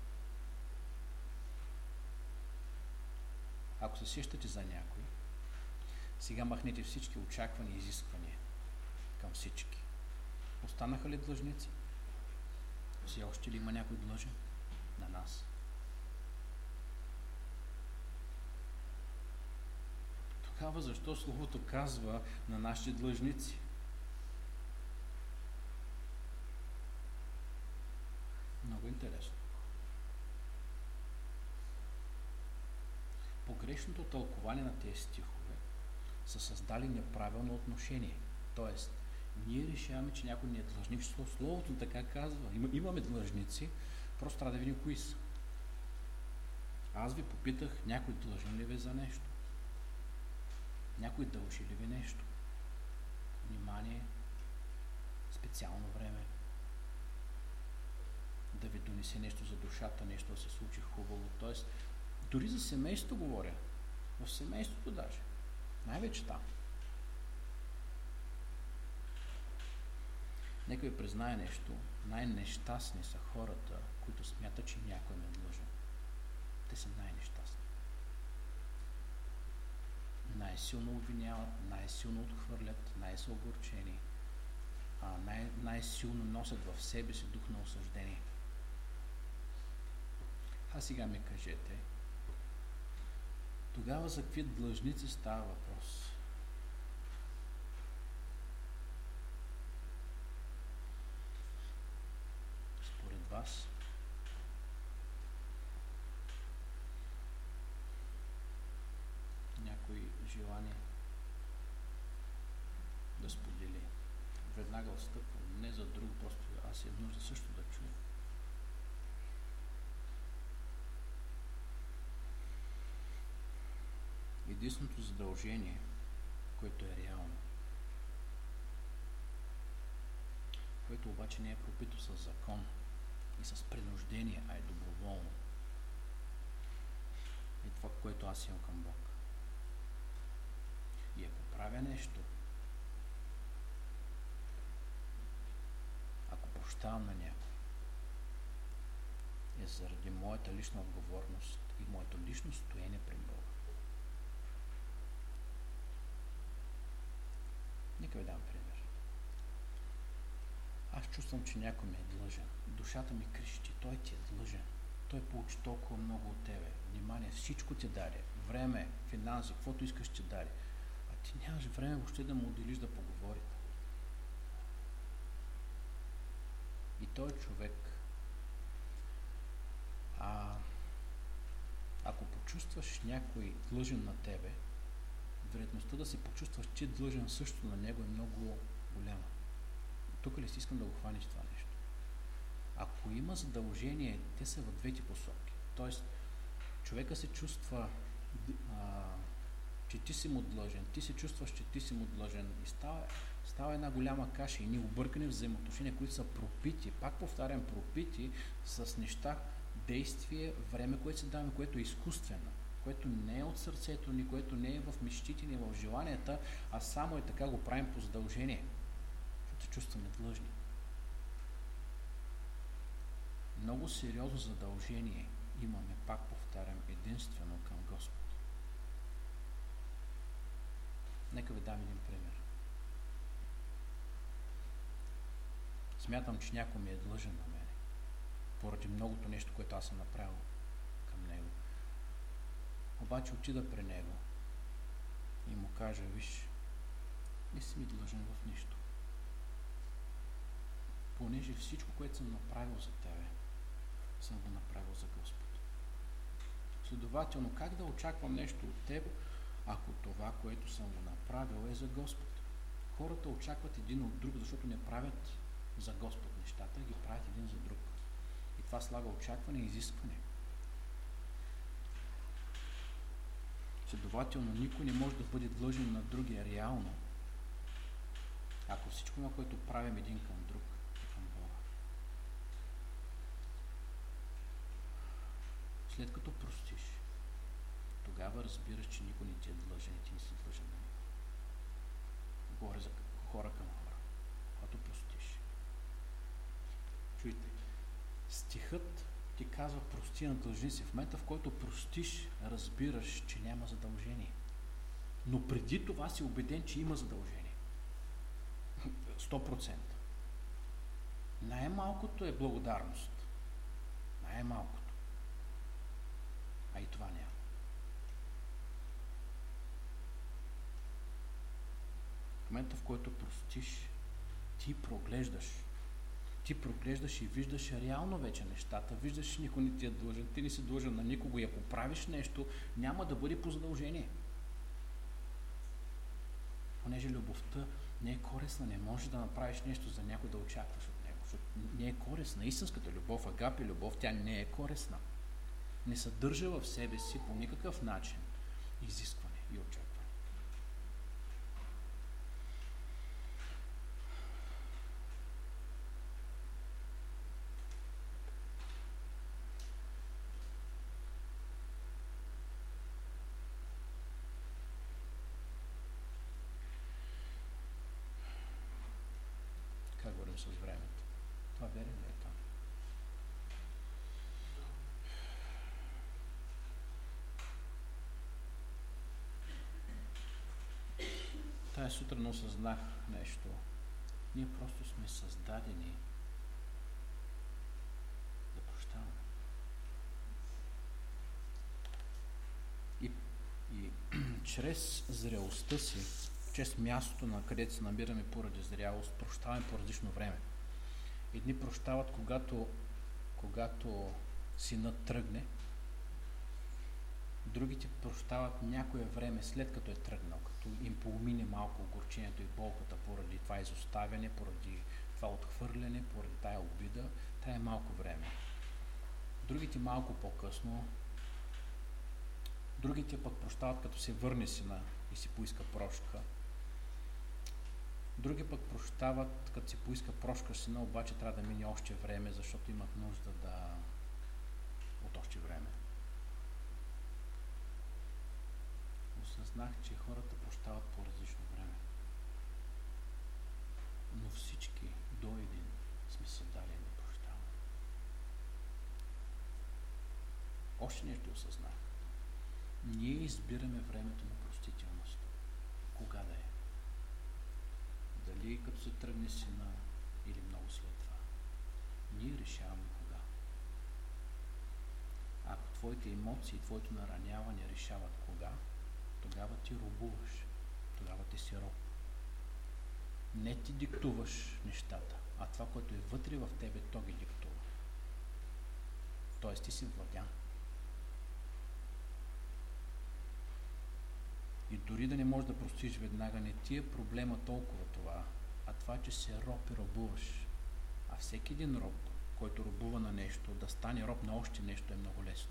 Ако се сещате за някой, сега махнете всички очаквани изисквания към всички. Останаха ли длъжници? Все още ли има някой длъжен на нас? Тогава защо Словото казва на нашите длъжници? Много интересно. Погрешното тълкование на тези стихове са създали неправилно отношение. Тоест, ние решаваме, че някой не е длъжник, защото Словото така казва. Имаме длъжници, просто трябва да видим кои са. Аз ви попитах, някой длъжен ли ви за нещо? Някой дължи ли ви нещо? Внимание, специално време, да ви донесе нещо за душата, нещо да се случи хубаво. Тоест, дори за семейството говоря. В семейството даже. Най-вече там. Нека ви признае нещо. Най-нещастни са хората, които смятат, че някой ме е длъжен. Те са най-нещастни. Най-силно обвиняват, най-силно отхвърлят, най-са огорчени, а най- най-силно носят в себе си дух на осъждение. А сега ми кажете, тогава за какви длъжници става въпрос? Според вас? Някой желание да сподели? Веднага отстъпвам, не за друго, просто аз е нужда също да чуя. Единственото задължение, което е реално, което обаче не е пропито с закон и с принуждение, а е доброволно, е това, което аз имам към Бог. И ако правя нещо, ако прощавам на някой, е заради моята лична отговорност и моето лично стоене пред Бога. Нека ви дам пример. Аз чувствам, че някой ми е длъжен. Душата ми крещи, той ти е длъжен. Той получи толкова много от тебе. Внимание, всичко ти даде. Време, финанси, каквото искаш ти даде. А ти нямаш време въобще да му отделиш да поговорите. И той човек, а, ако почувстваш някой длъжен на тебе, вероятността да се почувстваш, че е длъжен също на него е много голяма. Тук ли си искам да го хванеш това нещо? Ако има задължение, те са в двете посоки. Тоест, човека се чувства, а, че ти си му длъжен, ти се чувстваш, че ти си му длъжен и става, става една голяма каша и ние объркани взаимоотношения, които са пропити, пак повтарям, пропити с неща, действие, време, което се даваме, което е изкуствено, което не е от сърцето ни, което не е в мечтите ни, в желанията, а само е така го правим по задължение, защото се чувстваме длъжни. Много сериозно задължение имаме, пак повтарям, единствено към Господ. Нека ви дам един пример. Смятам, че някой ми е длъжен на мене, поради многото нещо, което аз съм направил към него. Обаче отида при него и му кажа, виж, не си ми длъжен в нищо. Понеже всичко, което съм направил за тебе, съм го направил за Господ. Следователно, как да очаквам нещо от теб, ако това, което съм го направил, е за Господ? Хората очакват един от друг, защото не правят за Господ нещата, ги правят един за друг. И това слага очакване и изискване. Следователно, никой не може да бъде длъжен на другия реално, ако всичко това, което правим един към друг, е към Бога. След като простиш, тогава разбираш, че никой не ти е длъжен и ти не си длъжен на него. Говоря за хора към хора. Когато простиш. Чуйте, стихът ти казва прости на длъжници. В момента, в който простиш, разбираш, че няма задължение. Но преди това си убеден, че има задължение. сто процента. Най-малкото е благодарност. Най-малкото. А и това няма. В момента, в който простиш, ти проглеждаш. Ти проглеждаш и виждаш реално вече нещата. Виждаш, че никой не ти е длъжен. Ти не си длъжен на никого и ако правиш нещо, няма да бъде по задължение. Понеже любовта не е корисна, не можеш да направиш нещо за някой да очакваш от него. Защото не е корисна. Истинската любов, агапи любов, тя не е корисна. Не съдържа в себе си по никакъв начин изискване и очакване. Как говорим с времето? Това верен ли е това? Тая сутрин осъзнах нещо. Ние просто сме създадени да прощаваме. И, и чрез зрелостта си, чрез мястото, на където се намираме поради зрялост, прощаваме по различно време. Едни прощават, когато, когато синът тръгне, другите прощават някое време след като е тръгнал, като им помине малко огорчението и болката поради това изоставяне, поради това отхвърляне, поради тая обида, тая е малко време. Другите малко по-късно, другите пък прощават като се върне сина и си поиска прошка. Други пък прощават като си поиска прошка сина, обаче трябва да мине още време, защото имат нужда да от още време. Осъзнах, че хората прощават по различно време. Но всички до един сме създадени да прощаваме. Още нещо осъзнах. Ние избираме времето на простителност. Кога да е? Дали като се тръгне сина или много след това. Ние решаваме кога. Ако твоите емоции, твоето нараняване решават кога, тогава ти робуваш. Тогава ти си роб. Не ти диктуваш нещата, а това, което е вътре в тебе, то ги диктува. Тоест ти си владян. И дори да не можеш да простиш веднага, не ти е проблема толкова това, а това, че се роб и робуваш. А всеки един роб, който робува на нещо, да стане роб на още нещо е много лесно.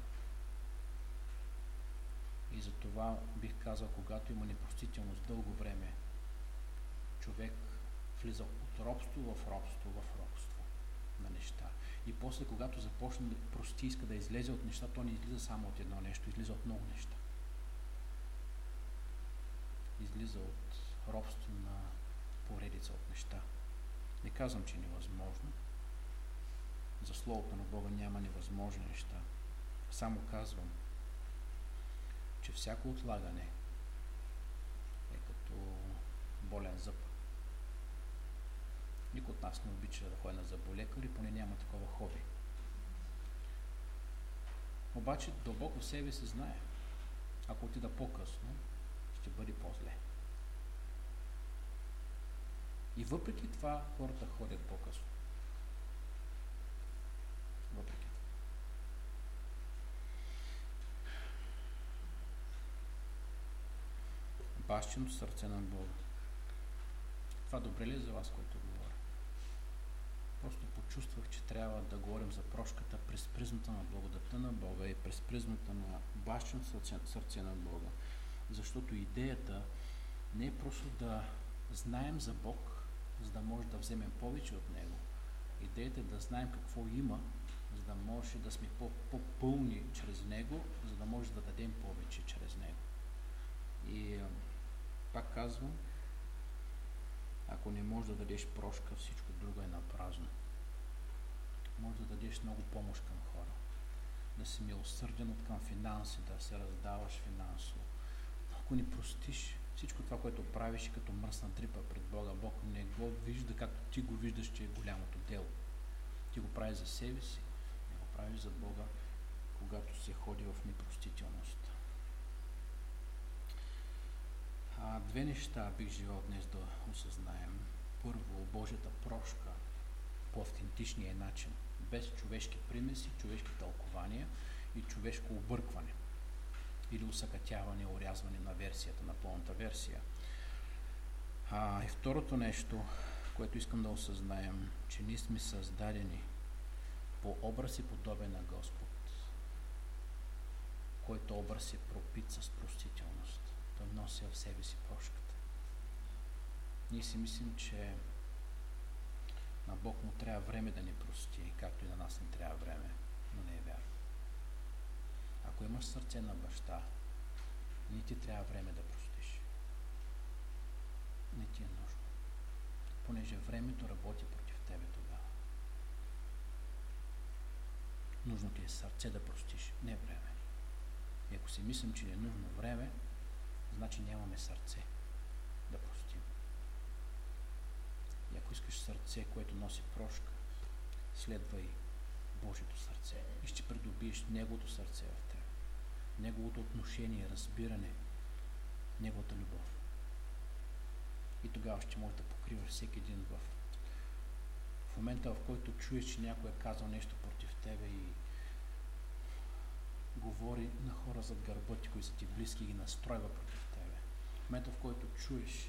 И затова бих казал, когато има непростителност дълго време, човек влиза от робство в робство, в робство на неща. И после, когато започне да прости, иска да излезе от неща, то не излиза само от едно нещо, излиза от много неща. Излиза от робство на поредица от неща. Не казвам, че е невъзможно. За Словото на Бога няма невъзможни неща. Само казвам, че всяко отлагане е като болен зъб. Никой от нас не обича да ходи на зъболекар и поне няма такова хоби. Обаче дълбоко в себе се знае. Ако отида по-късно, ще бъде по-зле. И въпреки това хората ходят по-късно. Въпреки това. Бащиното сърце на Бога. Това добре ли е за вас, което говоря? Просто почувствах, че трябва да говорим за прошката през призмата на благодата на Бога и през призмата на бащиното сърце, сърце на Бога. Защото идеята не е просто да знаем за Бог, за да може да вземем повече от Него. Идеята е да знаем какво има, за да може да сме по-пълни чрез Него, за да може да дадем повече чрез Него. И пак казвам, ако не можеш да дадеш прошка, всичко друго е напразно. Може да дадеш много помощ към хора, да си милосърден от към финанси, да се раздаваш финансово. Но ако не простиш, всичко това, което правиш, като мръсна дрипа пред Бога, Бог не го вижда, както ти го виждаш, че е голямото дело. Ти го правиш за себе си, не го правиш за Бога, когато се ходи в непростителност. А, две неща бих желал днес да осъзнаем. Първо, Божията прошка по автентичния начин, без човешки примеси, човешки тълкования и човешко объркване или усъкътяване, орязване на версията, на пълната версия. А, и второто нещо, което искам да осъзнаем, че ние сме създадени по образ и подобие на Господ, който образ е пропит с простителност. Той носи в себе си прошката. Ние си мислим, че на Бог му трябва време да ни прости, както и на нас не трябва време, но не е вярно. Ако имаш сърце на баща, не ти трябва време да простиш. Не ти е нужно. Понеже времето работи против тебе тогава. Нужно ти е сърце да простиш, не време. И ако си мислим, че не е нужно време, значи нямаме сърце да простим. И ако искаш сърце, което носи прошка, следвай Божието сърце и ще придобиеш Неговото сърце в теб. Неговото отношение, разбиране, Неговата любов. И тогава ще можеш да покриваш всеки един в, в момента, в който чуеш, че някой е казал нещо против тебе и говори на хора зад гърба ти, които са ти близки и ги настройва против тебе. В момента, в който чуеш,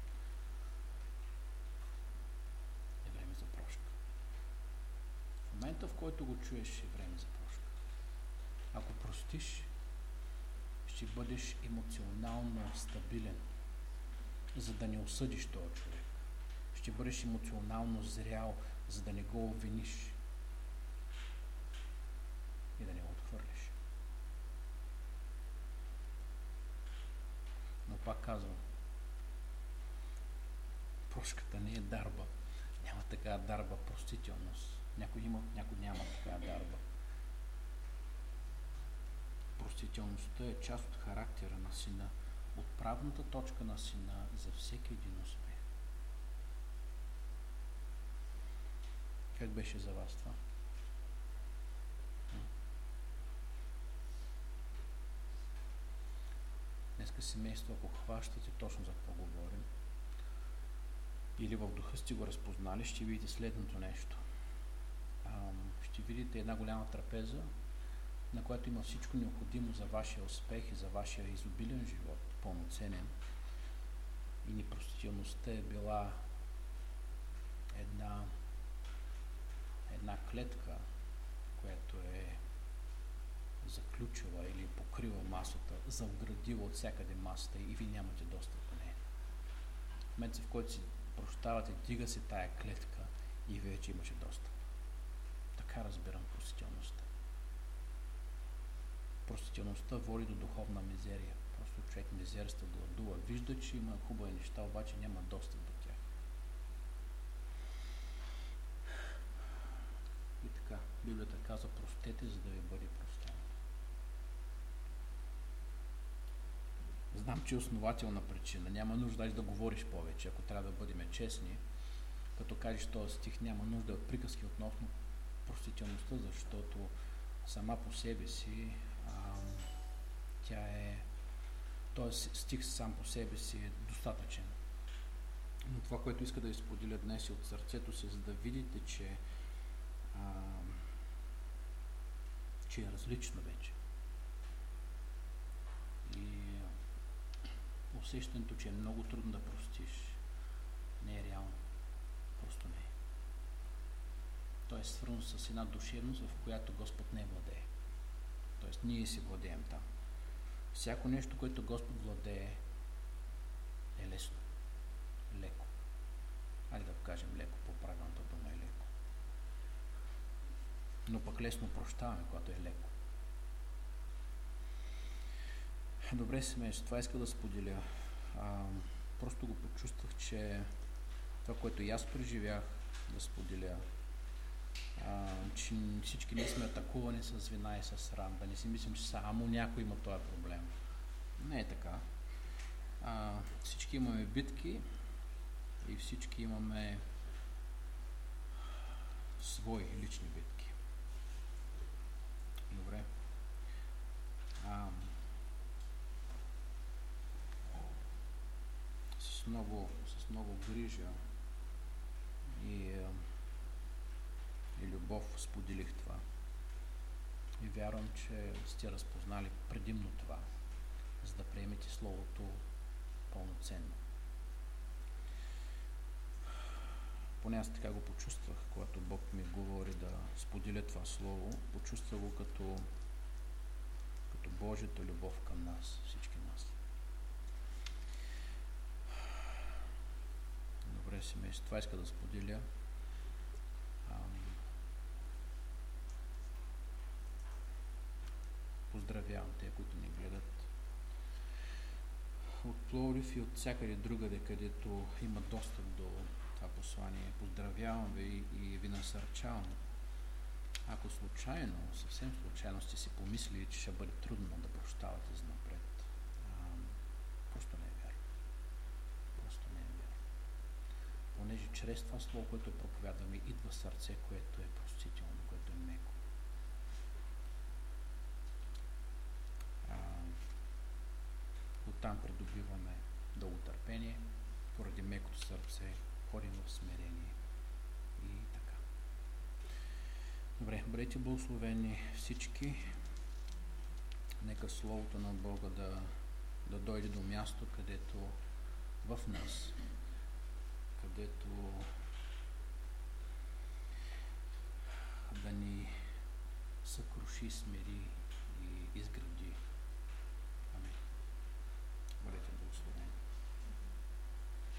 е време за прошка. В момента, в който го чуеш, е време за прошка. Ако простиш, ще бъдеш емоционално стабилен, за да не осъдиш този човек. Ще бъдеш емоционално зрял, за да не го обвиниш и да не го отхвърлиш. Но пак казвам, прошката не е дарба. Няма такава дарба, простителност. Някой има, някой няма такава дарба. Простителността е част от характера на сина, отправната точка на сина за всеки един успех. Как беше за вас това? Днеска семейство, ако хващате точно за какво говорим, или в духа сте го разпознали, ще видите следното нещо. Ще видите една голяма трапеза, на която има всичко необходимо за вашия успех и за вашия изобилен живот, пълноценен. И непростителността е била една, една клетка, която е заключила или покрила масата, завградила от всякъде масата и ви нямате достъп до нея. В момента, в който си прощавате, дига се тая клетка и вече имаше достъп. Така разбирам простителността. Простителността води до духовна мизерия. Просто човек мизерства, гладува, вижда, че има хубави неща, обаче няма достъп до тях. И така, Библията казва: простете, за да ви бъде простено. Знам, че е основателна причина. Няма нужда да говориш повече, ако трябва да бъдем честни. Като кажеш този стих, няма нужда от приказки относно простителността, защото сама по себе си а, тя е този стих сам по себе си е достатъчен. Но това, което иска да изподеля днес, е от сърцето си, за да видите, че а, че е различно вече. И усещането, че е много трудно да простиш, не е реално. Просто не е. То е свързано с една душевност, в която Господ не владее. Тоест ние си владеем там. Всяко нещо, което Господ владее, е лесно. Леко. Хайде да кажем леко, по-правилната дума е леко. Но пък лесно прощаваме, когато е леко. Добре, семейство, това иска да споделя. А, просто го почувствах, че това, което и аз преживях, да споделя, а, че всички ние сме атакувани с вина и с срам. Да не си мислим, че само някой има този проблем. Не е така. А, всички имаме битки и всички имаме свои лични битки. Добре. А, с много, с много грижа и, и любов споделих това. И вярвам, че сте разпознали предимно това, за да приемете Словото пълноценно. Поне аз така го почувствах, когато Бог ми говори да споделя това Слово. Почувствах го като, като Божията любов към нас, всички нас. Добре, семейство, това иска да споделя. Поздравявам те, които ни гледат от Пловдив и от всякъде другаде, където има достъп до това послание. Поздравявам ви и ви насърчавам. Ако случайно, съвсем случайно сте си помислили, че ще бъде трудно да прощавате за напред, просто не е вярно. Просто не е вярно. Понеже чрез това слово, което проповядваме, идва сърце, което е простително, което е меко. Оттам придобиваме дълготърпение, поради мекото сърце, ходим в смирение и така. Добре, бъдете благословени всички. Нека Словото на Бога да, да дойде до място, където в нас, където да ни съкруши, смири и изгради.